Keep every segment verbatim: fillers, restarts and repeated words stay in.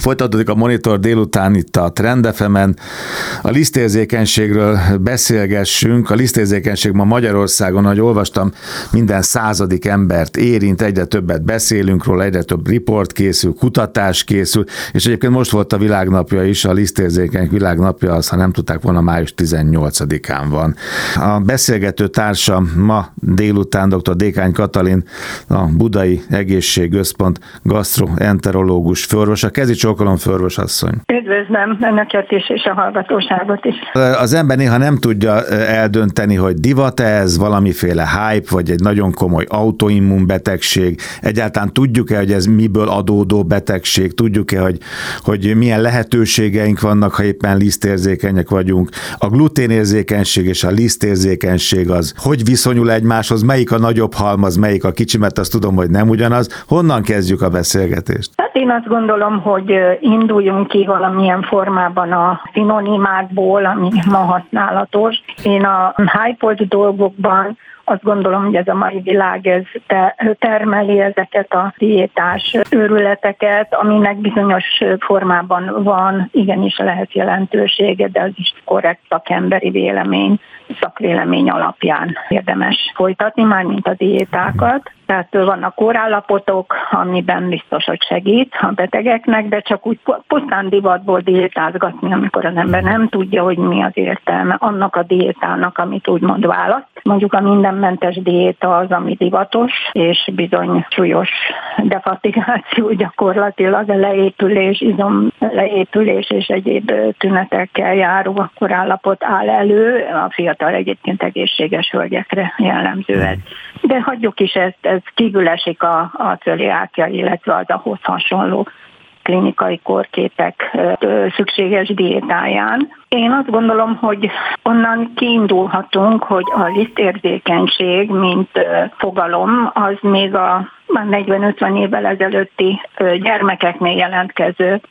Folytatódik a Monitor délután itt a Trend ef emen. A lisztérzékenységről beszélgessünk. A lisztérzékenység ma Magyarországon, ahogy olvastam, minden századik embert érint, egyre többet beszélünk róla, egyre több riport készül, kutatás készül, és egyébként most volt a világnapja is, a lisztérzékeny világnapja, azt, ha nem tudták volna, május tizennyolcadikán van. A beszélgető társa ma délután dr. Dékány Katalin, a Budai Egészségközpont gasztroenterológus főorvosa. Kezi csókolom, főorvosasszony. Üdvözlöm önöket is, és a hallgatóságot is. Az ember néha nem tudja eldönteni, hogy divat-e ez, valamiféle hype, vagy egy nagyon komoly autoimmun betegség. Egyáltalán tudjuk-e, hogy ez miből adódó betegség? Tudjuk-e, hogy, hogy milyen lehetőségeink vannak, ha éppen lisztérzékenyek vagyunk? A gluténérzékenység és a lisztérzékenység az hogy viszonyul egymáshoz? Melyik a nagyobb halmaz, melyik a kicsi, mert azt tudom, hogy nem ugyanaz. Honnan kezdjük a beszélgetést? Hát én azt gondolom, hogy induljunk ki valamilyen formában a szinonimákból, ami ma használatos. Én a hype-olt dolgokban azt gondolom, hogy ez a mai világ ez termeli ezeket a diétás őrületeket, aminek bizonyos formában van, igenis lehet jelentősége, de az is korrekt szakemberi vélemény, szakvélemény alapján érdemes folytatni, mármint a diétákat. Tehát vannak kórállapotok, amiben biztos, hogy segít a betegeknek, de csak úgy pusztán divatból diétázgatni, amikor az ember nem tudja, hogy mi az értelme annak a diétának, amit úgymond választ. Mondjuk a mindenmentes diéta az, ami divatos, és bizony súlyos defatigáció gyakorlatilag, a leépülés, izom leépülés és egyéb tünetekkel járó korállapot áll elő, a fiatal egyébként egészséges hölgyekre jellemző ez. De hagyjuk is ezt, ez kívül esik a, a cöliákia, illetve az ahhoz hasonló klinikai kórképek szükséges diétáján. Én azt gondolom, hogy onnan kiindulhatunk, hogy a lisztérzékenység, mint fogalom, az még a negyven-ötven évvel ezelőtti gyermekeknél jelentkező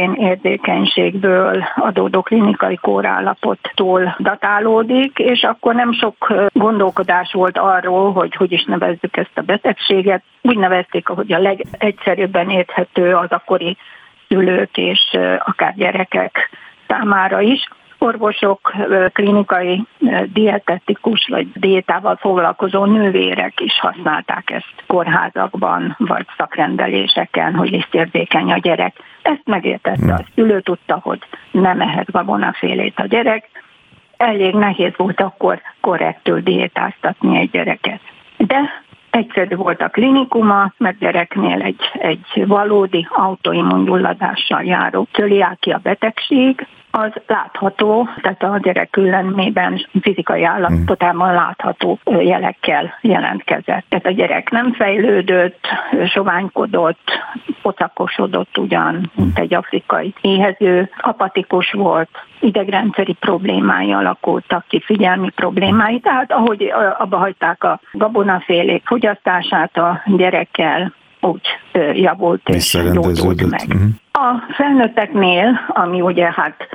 gluténérzékenységből adódó klinikai kórállapottól datálódik, és akkor nem sok gondolkodás volt arról, hogy hogy is nevezzük ezt a betegséget. Úgy nevezték, hogy a legegyszerűbben érthető az akkori szülők és akár gyerekek számára is. Orvosok, klinikai dietetikus vagy diétával foglalkozó nővérek is használták ezt kórházakban vagy szakrendeléseken, hogy lisztérzékeny a gyerek. Ezt megértette a szülő, tudta, hogy nem ehet gabonafélét a gyerek. Elég nehéz volt akkor korrektül diétáztatni egy gyereket. De egyszerű volt a klinikuma, mert gyereknél egy, egy valódi autoimmungyulladással járó cöliákia betegség, az látható, tehát a gyerek különmében fizikai állapotában látható jelekkel jelentkezett. Tehát a gyerek nem fejlődött, soványkodott, pocakosodott ugyan, mint egy afrikai éhező, apatikus volt, idegrendszeri problémái alakultak ki, figyelmi problémái, tehát ahogy abba hagyták a gabonafélék fogyasztását a gyerekkel, úgy javult és gyógyult meg. Uh-huh. A felnőtteknél, ami ugye hát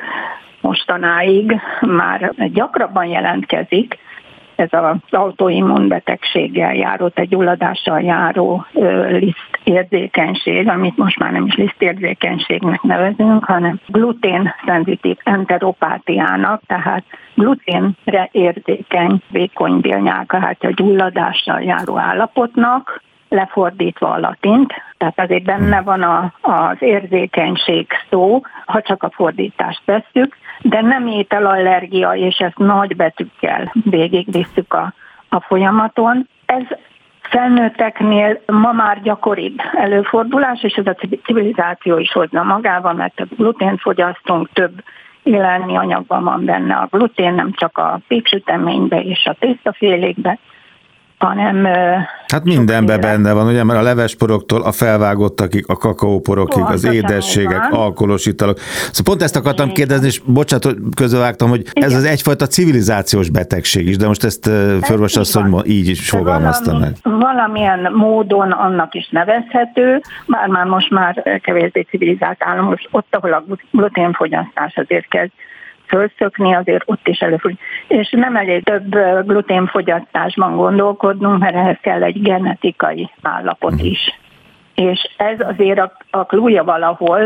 mostanáig már gyakrabban jelentkezik, ez az autoimmunbetegséggel járó, egy gyulladással járó lisztérzékenység, amit most már nem is lisztérzékenységnek nevezünk, hanem glutén-szenzitív enteropátiának, tehát gluténre érzékeny vékony bélnyálka, hát a gyulladással járó állapotnak, lefordítva a latint, tehát azért benne van a, az érzékenység szó, ha csak a fordítást vesszük, de nem ételallergia, és ezt nagy betűkkel végigvisszük a, a folyamaton. Ez felnőtteknél ma már gyakoribb előfordulás, és ez a civilizáció is hozza magával, mert több glutént fogyasztunk, több élelmi anyagban van benne a glutén, nem csak a péksüteménybe és a tésztafélékbe, hanem... Hát mindenben benne van, ugye, mert a levesporoktól a felvágottakig, a kakaóporokig, az édességek, alkoholos italok. Szóval pont ezt akartam kérdezni, és bocsánat, hogy közbevágtam, hogy ez az egyfajta civilizációs betegség is, de most ezt főorvosasszony így is fogalmaztam meg. Valamilyen módon annak is nevezhető, bár már most már kevésbé civilizált államos, ott, ahol a gluténfogyasztás azért kezd fölszökni, azért ott is előfordul. És nem elég több gluténfogyasztásban gondolkodnunk, mert ehhez kell egy genetikai állapot is. És ez azért a, a klúja valahol,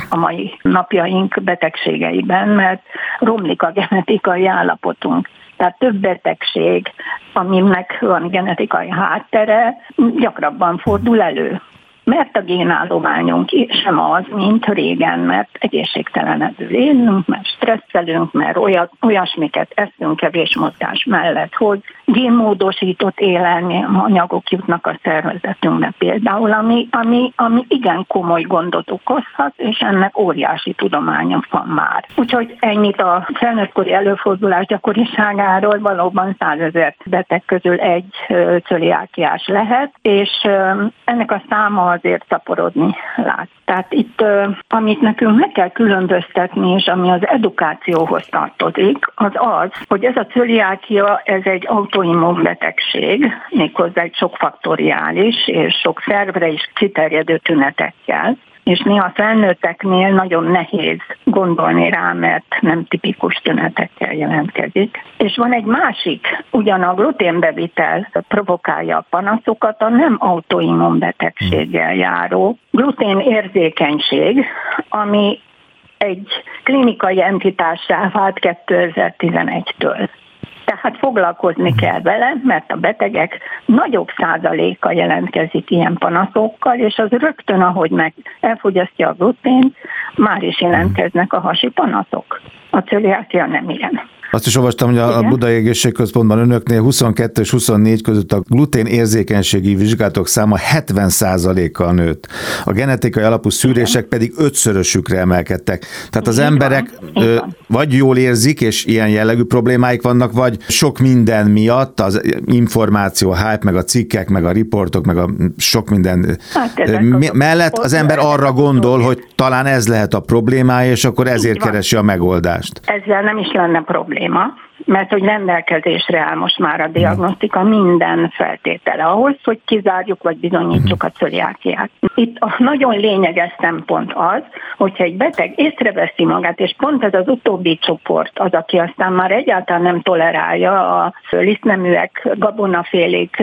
a mai napjaink betegségeiben, mert romlik a genetikai állapotunk. Tehát több betegség, aminek van genetikai háttere, gyakrabban fordul elő. Mert a génállományunk sem az, mint régen, mert egészségtelenedül élünk, mert stresszelünk, mert olyat, olyasmiket eszünk kevés mozgás mellett, hogy génmódosított élelmianyagok jutnak a szervezetünkbe például, ami, ami, ami igen komoly gondot okozhat, és ennek óriási tudománya van már. Úgyhogy ennyit a felnőttkori előfordulás gyakoriságáról, valóban százezer beteg közül egy cöliákiás lehet, és ennek a száma azért szaporodni lát. Tehát itt, amit nekünk meg kell különböztetni, és ami az edukációhoz tartozik, az az, hogy ez a cöliákia, ez egy autoimmun betegség, méghozzá egy sokfaktoriális és sok szervre is kiterjedő tünetekkel, és néha felnőtteknél nagyon nehéz gondolni rá, mert nem tipikus tünetekkel jelentkezik. És van egy másik, ugyan a gluténbevitel provokálja a panaszokat, a nem autoimmun betegséggel járó gluténérzékenység, ami egy klinikai entitássá vált kétezer-tizenegytől. Tehát foglalkozni kell vele, mert a betegek nagyobb százaléka jelentkezik ilyen panaszokkal, és az rögtön, ahogy meg elfogyasztja a glutént, már is jelentkeznek a hasi panaszok. A cöliákia nem ilyen. Azt is olvastam, hogy a, a Budai Egészségközpontban önöknél huszonkettő és huszonnégy között a glutén érzékenységi vizsgálatok száma hetven százalékkal nőtt. A genetikai alapú szűrések pedig ötszörösükre emelkedtek. Tehát az emberek ö, vagy jól érzik, és ilyen jellegű problémáik vannak, vagy sok minden miatt, az információ, hype, meg a cikkek, meg a riportok, meg a sok minden hát mellett az ember arra gondol, hogy talán ez lehet a problémája, és akkor ezért keresi a megoldást. Ezzel nem is lenne probléma. Mert hogy rendelkezésre áll most már a diagnosztika minden feltétele ahhoz, hogy kizárjuk vagy bizonyítsuk a cöliákiát. Itt a nagyon lényeges szempont az, hogyha egy beteg észreveszi magát, és pont ez az utóbbi csoport az, aki aztán már egyáltalán nem tolerálja a lisztneműek, gabonafélék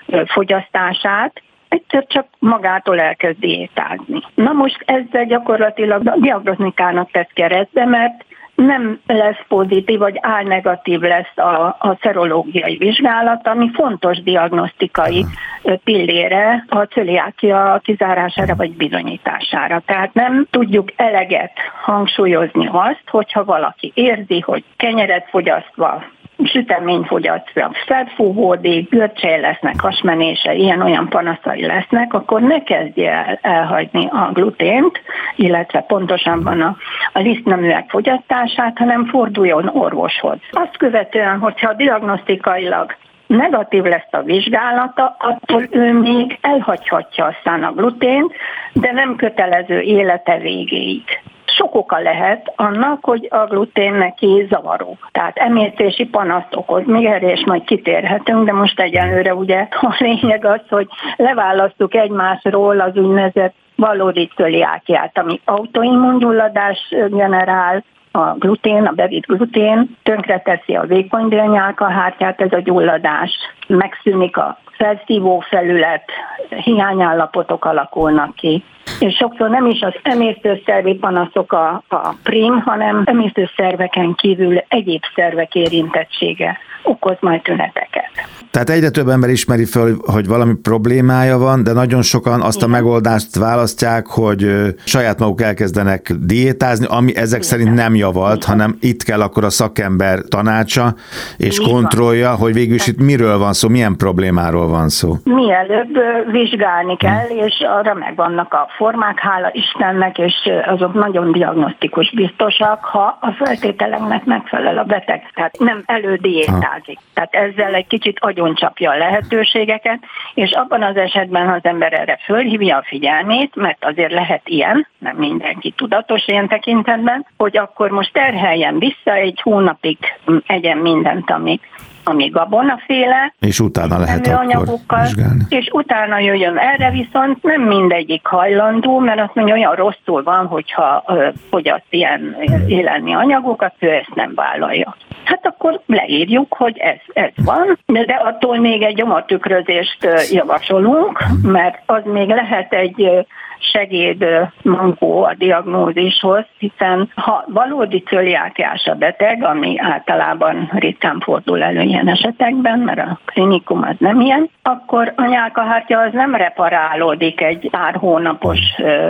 fogyasztását, egyszer csak magától elkezd diétázni. Na most ezzel gyakorlatilag a diagnosztikának tesz keresztbe, mert nem lesz pozitív, vagy álnegatív lesz a, a szerológiai vizsgálat, ami fontos diagnosztikai pillére a cöliákia kizárására vagy bizonyítására. Tehát nem tudjuk eleget hangsúlyozni azt, hogyha valaki érzi, hogy kenyeret fogyasztva, süteményt fogyasztva, felfúvódik, görcsei lesznek, hasmenése, ilyen-olyan panaszai lesznek, akkor ne kezdje el elhagyni a glutént, illetve pontosabban a, a lisztneműek fogyasztását, hanem forduljon orvoshoz. Azt követően, hogyha diagnosztikailag negatív lesz a vizsgálata, attól ő még elhagyhatja aztán a glutént, de nem kötelező élete végéig. Sok oka lehet annak, hogy a glutén neki zavaró. Tehát emésztési panaszt okoz. Még erre is majd kitérhetünk, de most egyelőre ugye a lényeg az, hogy leválasztjuk egymásról az úgynevezett valódi cöliákiát, ami autoimmungyulladás generál, a glutén, a bevitt glutén tönkreteszi a vékony bélnyálkahártyát, ez a gyulladás, megszűnik a felszívó felület, hiányállapotok alakulnak ki. És sokszor nem is az emésztőszervi panaszok a, a prim, hanem emésztőszerveken kívül egyéb szervek érintettsége okoz majd tüneteket. Tehát egyre több ember ismeri fel, hogy valami problémája van, de nagyon sokan azt a megoldást választják, hogy saját maguk elkezdenek diétázni, ami ezek Igen. szerint nem javalt, Igen. hanem itt kell akkor a szakember tanácsa és Igen. kontrollja, hogy végül is itt miről van szó, milyen problémáról van szó. Mielőbb vizsgálni kell, hmm. és arra megvannak a formák, hála Istennek, és azok nagyon diagnosztikus biztosak, ha a feltételeknek megfelel a beteg. Tehát nem elődiétázik. Tehát ezzel egy kicsit agyoncsapja a lehetőségeket, és abban az esetben, ha az ember erre fölhívja a figyelmét, mert azért lehet ilyen, nem mindenki tudatos ilyen tekintetben, hogy akkor most terheljen vissza, egy hónapig egyen mindent, ami ami gabonaféle, és utána lehet akkor vizsgálni. És utána jöjjön erre, viszont nem mindegyik hajlandó, mert azt mondja, olyan rosszul van, hogyha fogyaszt ilyen élelmi anyagokat, ő ezt nem vállalja. hát akkor leírjuk, hogy ez, ez van, de attól még egy gyomortükrözést javasolunk, mert az még lehet egy segéd mankó a diagnózishoz, hiszen ha valódi cöliákiás a beteg, ami általában ritkán fordul elő ilyen esetekben, mert a klinikum az nem ilyen, akkor a nyálkahártya az nem reparálódik egy pár hónapos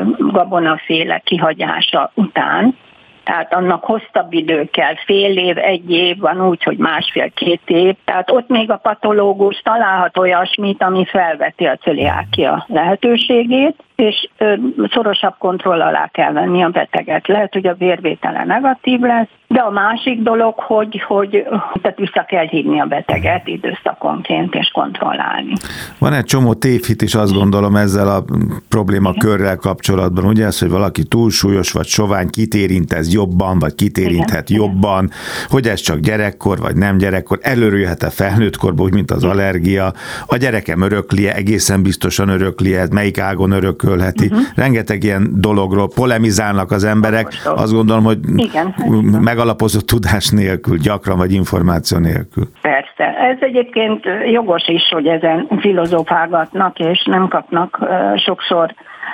gabonaféle kihagyása után, tehát annak hosszabb idő kell, fél év, egy év, van úgy, hogy másfél-két év. Tehát ott még a patológus találhat olyasmit, ami felveti a cöliákia lehetőségét, és ö, szorosabb kontroll alá kell venni a beteget. Lehet, hogy a vérvétele negatív lesz, de a másik dolog, hogy, hogy tehát vissza kell hívni a beteget időszakonként és kontrollálni. Van egy csomó tévhit is, azt gondolom, ezzel a problémakörrel kapcsolatban, ugye ez, hogy valaki túlsúlyos vagy sovány, kit érint ez jobban, vagy kit érinthet igen, jobban, hogy ez csak gyerekkor, vagy nem gyerekkor, előrülhet-e felnőttkorban, úgy, mint az allergia, a gyerekem örökli-e, egészen biztosan örökli-e, melyik ágon örökölheti. Uh-huh. Rengeteg ilyen dologról polemizálnak az emberek, azt gondolom, hogy igen, megalapozott tudás nélkül, gyakran, vagy információ nélkül. Persze. Ez egyébként jogos is, hogy ezen filozófálgatnak, és nem kapnak uh, sokszor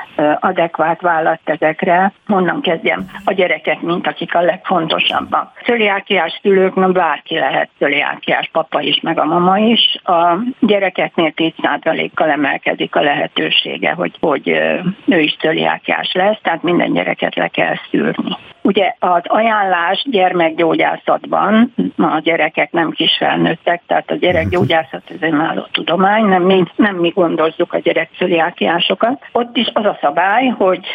adekvát választ ezekre. Honnan kezdjem? A gyerekek, mint akik a legfontosabbak. Cöliákiás szülőknek bárki lehet cöliákiás, papa is, meg a mama is. A gyerekeknél tíz százalékkal emelkedik a lehetősége, hogy, hogy ő is cöliákiás lesz, tehát minden gyereket le kell szűrni. Ugye az ajánlás gyermekgyógyászatban, a gyerekek nem kis felnőttek, tehát a gyerekgyógyászat ez egy önálló tudomány, nem mi, nem mi gondozzuk a gyerekcöliákiásokat. Ott is az a szabály, hogy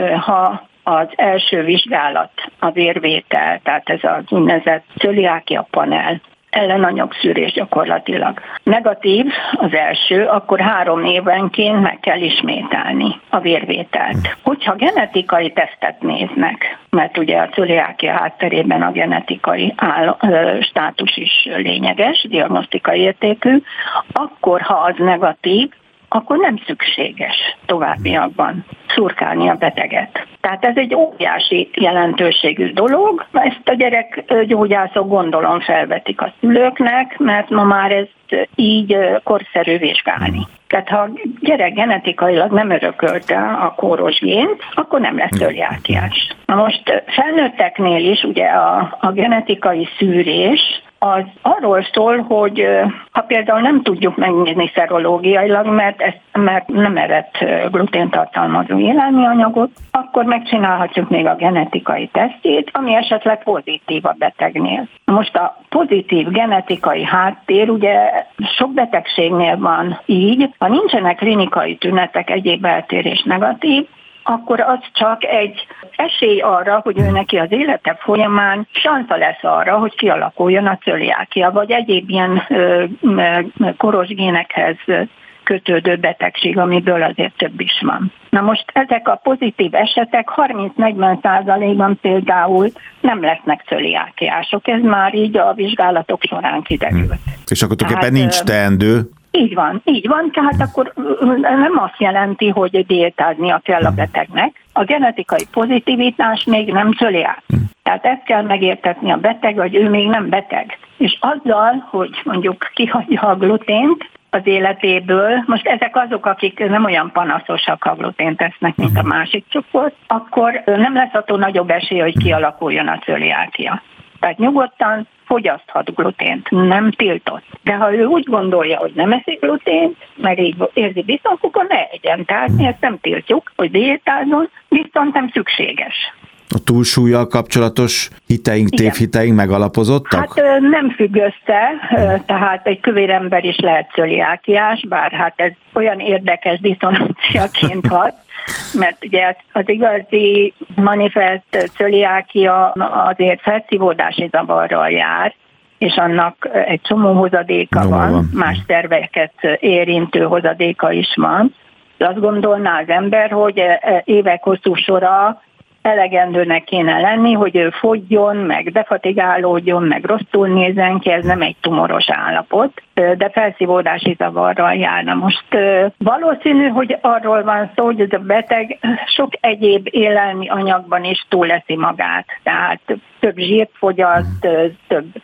ha az első vizsgálat, a vérvétel, tehát ez az úgynevezett cöliákia panel, ellenanyagszűrés gyakorlatilag negatív az első, akkor három évenként meg kell ismételni a vérvételt. Hogyha genetikai tesztet néznek, mert ugye a cöliákia hátterében a genetikai áll, státus is lényeges, diagnosztikai értékű, akkor ha az negatív, akkor nem szükséges továbbiakban szurkálni a beteget. Tehát ez egy óriási jelentőségű dolog, ezt a gyerekgyógyászok gondolom felvetik a szülőknek, mert ma már ezt így korszerű vizsgálni. Tehát ha a gyerek genetikailag nem örökölte a kóros gént, akkor nem lesz cöliákiás. Na most felnőtteknél is ugye a, a genetikai szűrés az arról szól, hogy ha például nem tudjuk megnézni szerológiailag, mert, ez, mert nem evett gluténtartalmazó élelmianyagot, akkor megcsinálhatjuk még a genetikai tesztjét, ami esetleg pozitív a betegnél. Most a pozitív genetikai háttér, ugye sok betegségnél van így, ha nincsenek klinikai tünetek, egyéb eltérés negatív, akkor az csak egy esély arra, hogy ő neki az élete folyamán sansza lesz arra, hogy kialakuljon a cöliákia, vagy egyéb ilyen ö, ö, koros génekhez kötődő betegség, amiből azért több is van. Na most ezek a pozitív esetek harminc-negyven százalékban például nem lesznek cöliákiások. Ez már így a vizsgálatok során kiderült. Hmm. És akkor tulajdonképpen nincs teendő? Így van, így van, tehát akkor nem azt jelenti, hogy diétáznia kell a betegnek. A genetikai pozitivitás még nem cöliák. Tehát ezt kell megértetni a beteg, hogy ő még nem beteg. És azzal, hogy mondjuk kihagyja a glutént az életéből, most ezek azok, akik nem olyan panaszosak, ha glutént tesznek, mint a másik csoport, akkor nem lesz attól nagyobb esély, hogy kialakuljon a cöliákia. Tehát nyugodtan fogyaszthat glutént, nem tiltott. De ha ő úgy gondolja, hogy nem eszik glutént, mert így érzi biztos, akkor ne egyen. Tehát mi ezt nem tiltjuk, hogy diétázzon, viszont nem szükséges. A túlsúllyal kapcsolatos hiteink, igen, tévhiteink megalapozottak? Hát nem függ össze, tehát egy kövér ember is lehet cöliákiás, bár hát ez olyan érdekes diszonanciaként hat, mert ugye az igazi manifest cöliákia azért felszívódási zavarral jár, és annak egy csomó hozadéka no, van, van, más szerveket érintő hozadéka is van. Azt gondolná az ember, hogy évek hosszú sora elegendőnek kéne lenni, hogy ő fogyjon, meg befatigálódjon, meg rosszul nézzen ki, ez nem egy tumoros állapot, de felszívódási zavarral járna. Most valószínű, hogy arról van szó, hogy ez a beteg sok egyéb élelmi anyagban is túleszi magát, tehát több zsírt fogyaszt, több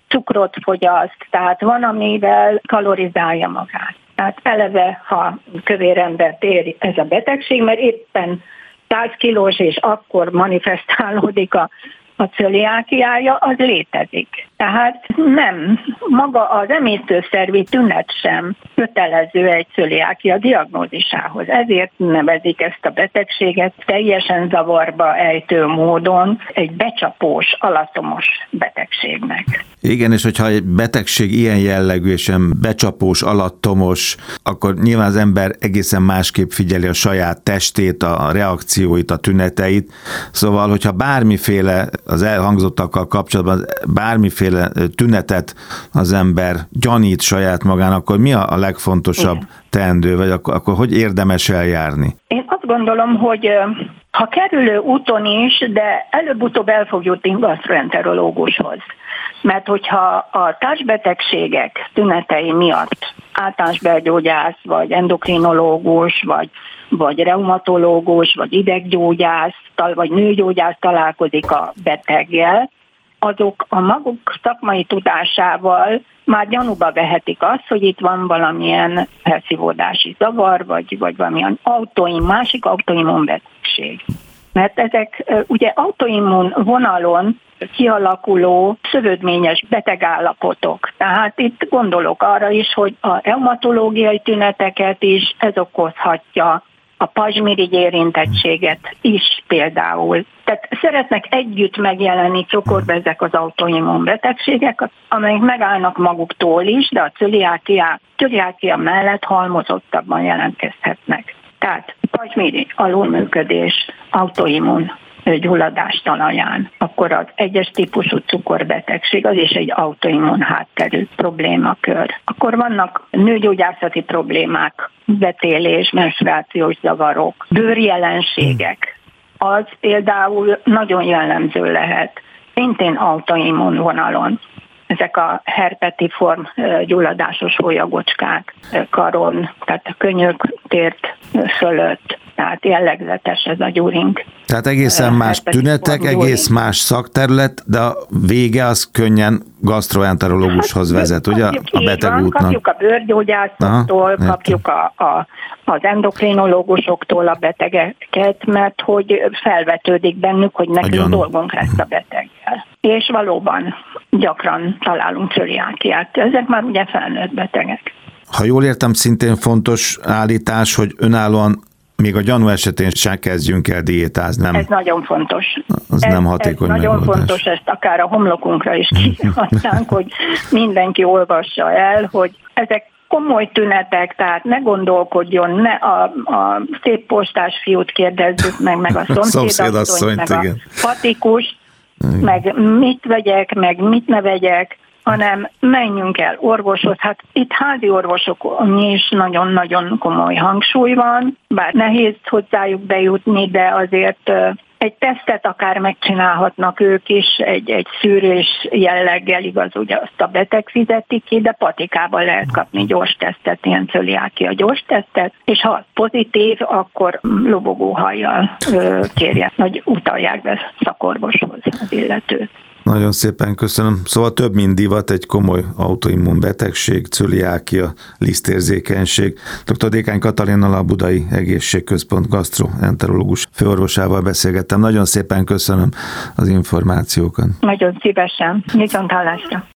cukrot fogyaszt, tehát van, amivel kalorizálja magát. Tehát eleve, ha kövér embert ér ez a betegség, mert éppen száz kilós, és akkor manifestálódik a, a cöliákiája, az létezik. Tehát nem, maga az emésztőszervi tünet sem kötelező egy cöliákia diagnózisához. Ezért nevezik ezt a betegséget teljesen zavarba ejtő módon egy becsapós, alattomos betegségnek. Igen, és hogyha egy betegség ilyen jellegű és ilyen becsapós, alattomos, akkor nyilván az ember egészen másképp figyeli a saját testét, a reakcióit, a tüneteit. Szóval, hogyha bármiféle az elhangzottakkal kapcsolatban, bármiféle tünetet az ember gyanít saját magán, akkor mi a legfontosabb Igen. teendő, vagy akkor, akkor hogy érdemes eljárni? Én azt gondolom, hogy ha kerülő úton is, de előbb-utóbb el fog jutni gasztroenterológushoz. Mert hogyha a társbetegségek tünetei miatt általános belgyógyász, vagy endokrinológus, vagy, vagy reumatológus, vagy ideggyógyász, vagy nőgyógyász találkozik a beteggel, azok a maguk szakmai tudásával már gyanúba vehetik azt, hogy itt van valamilyen felszívódási zavar, vagy, vagy valamilyen autoimmun, másik autoimmun betegség. Mert ezek ugye autoimmun vonalon kialakuló szövődményes betegállapotok. Tehát itt gondolok arra is, hogy a reumatológiai tüneteket is ez okozhatja, a pazsmirigy érintettséget is például. Tehát szeretnek együtt megjelenni csokorba ezek az autoimmun betegségek, amelyek megállnak maguktól is, de a cöliákia, cöliákia mellett halmozottabban jelentkezhetnek. Tehát pazsmirigy, alulműködés, autoimmun gyulladás talaján, akkor az egyes típusú cukorbetegség, az is egy autoimmun hátterű problémakör. Akkor vannak nőgyógyászati problémák, betélés, menstruációs zavarok, bőrjelenségek. Az például nagyon jellemző lehet, szintén autoimmun vonalon. Ezek a herpetiform gyulladásos hólyagocskák karon, tehát a könyök tért fölött, tehát jellegzetes ez a gyuring. Tehát egészen más tünetek, egész más szakterület, de a vége az könnyen gasztroenterológushoz hát, vezet, ugye a betegútnak? Kapjuk a bőrgyógyászoktól, Aha, kapjuk a, a, az endokrinológusoktól a betegeket, mert hogy felvetődik bennük, hogy nekünk dolgunk lesz a beteggel. És valóban gyakran találunk cöliákiát. Ezek már ugye felnőtt betegek. Ha jól értem, szintén fontos állítás, hogy önállóan még a gyanú esetén sem kezdjünk el diétázni. Nem? Ez nagyon fontos. Az ez, nem hatékony ez nagyon megoldás. fontos, ezt akár a homlokunkra is kiadnánk, hogy mindenki olvassa el, hogy ezek komoly tünetek, tehát ne gondolkodjon, ne a, a szép postás fiút kérdezzük meg, meg a szomszédasszonyt, meg igen. a patikust, meg mit vegyek, meg mit ne vegyek, hanem menjünk el orvoshoz. Hát itt házi orvosokon is nagyon-nagyon komoly hangsúly van, bár nehéz hozzájuk bejutni, de azért egy tesztet akár megcsinálhatnak ők is, egy, egy szűrős jelleggel, igaz, ugye azt a beteg fizeti ki, de patikában lehet kapni gyors tesztet, ilyen cöliákia gyors tesztet, és ha pozitív, akkor lobogóhajjal kérjen, hogy utalják be szakorvoshoz az illetőt. Nagyon szépen köszönöm. Szóval több mint divat, egy komoly autoimmun betegség, cöliákia, lisztérzékenység. dr. Dékány Katalinnal, a Budai Egészségközpont gasztroenterológus főorvosával beszélgettem. Nagyon szépen köszönöm az információkat. Nagyon szívesen. Viszonthallásra.